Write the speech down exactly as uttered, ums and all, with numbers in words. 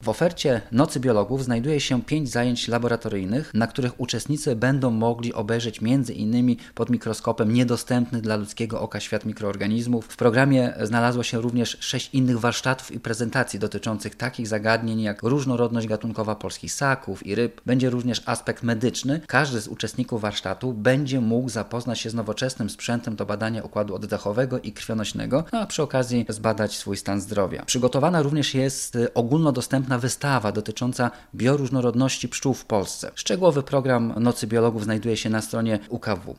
W ofercie Nocy Biologów znajduje się pięć zajęć laboratoryjnych, na których uczestnicy będą mogli obejrzeć między innymi pod mikroskopem niedostępny dla ludzkiego oka świat mikroorganizmów. W programie znalazło się również sześć innych warsztatów i prezentacji dotyczących takich zagadnień jak różnorodność gatunkowa polskich ssaków i ryb. Będzie również aspekt medyczny. Każdy z uczestników warsztatu będzie mógł zapoznać się z nowoczesnym sprzętem do badania układu oddechowego i krwionośnego, a przy okazji zbadać swój stan zdrowia. Przygotowana również jest ogólnodostępna wystawa dotycząca bioróżnorodności pszczół w Polsce. Szczegółowy program Nocy Biologów znajduje się na stronie U K W.